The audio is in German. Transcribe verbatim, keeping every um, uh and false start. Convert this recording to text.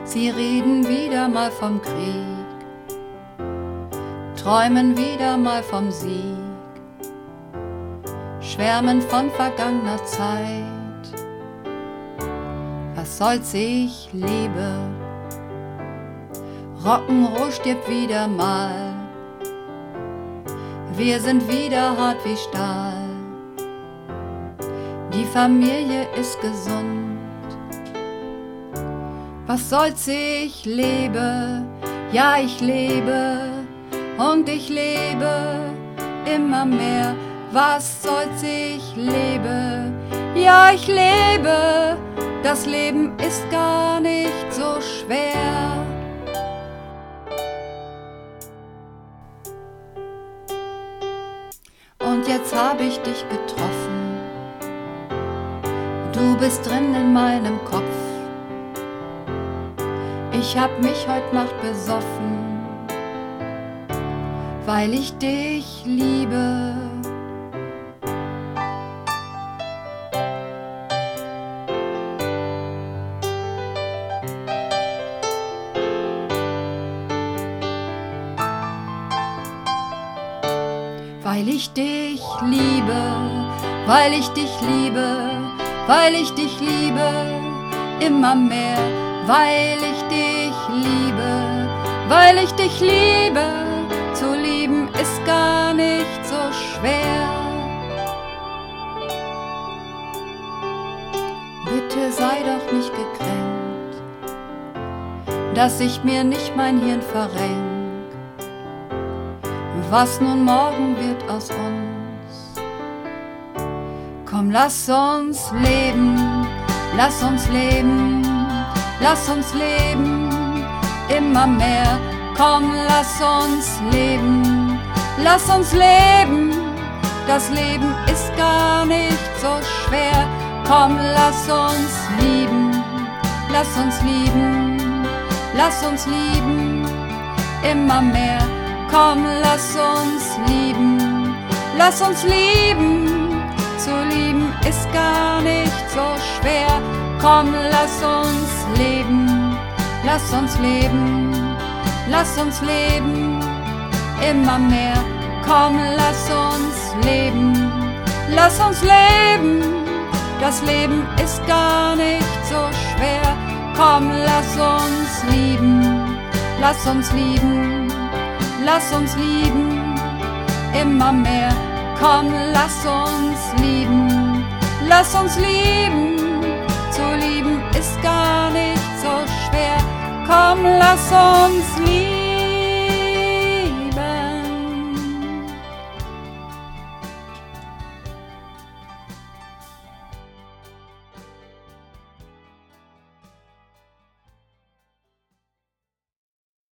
Sie reden wieder mal vom Krieg, träumen wieder mal vom Sieg, schwärmen von vergangener Zeit. Was soll's, ich liebe, Rock'n'Roll stirbt wieder mal, wir sind wieder hart wie Stahl, die Familie ist gesund. Was soll's, ich lebe, ja ich lebe und ich lebe immer mehr. Was soll's, ich lebe, ja ich lebe, das Leben ist gar nicht so schwer. Und jetzt hab ich dich getroffen, du bist drin in meinem Kopf. Ich hab mich heut Nacht besoffen, weil ich dich liebe. Weil ich dich liebe, weil ich dich liebe, weil ich dich liebe, immer mehr. Weil ich dich liebe, weil ich dich liebe, zu lieben ist gar nicht so schwer. Bitte sei doch nicht gekränkt, dass ich mir nicht mein Hirn verrenk. Was nun morgen wird aus uns? Komm, lass uns leben, lass uns leben. Lass uns leben, immer mehr. Komm, lass uns leben, lass uns leben. Das Leben ist gar nicht so schwer. Komm, lass uns lieben, lass uns lieben, lass uns lieben, immer mehr. Komm, lass uns lieben, lass uns lieben. Zu lieben ist gar nicht so schwer. Komm, lass uns leben, lass uns leben, lass uns leben, immer mehr. Komm, lass uns leben, lass uns leben. Das Leben ist gar nicht so schwer. Komm, lass uns lieben, lass uns lieben, lass uns lieben, immer mehr. Komm, lass uns lieben, lass uns lieben. Zu lieben ist gar nicht so schwer. Komm, lass uns lieben.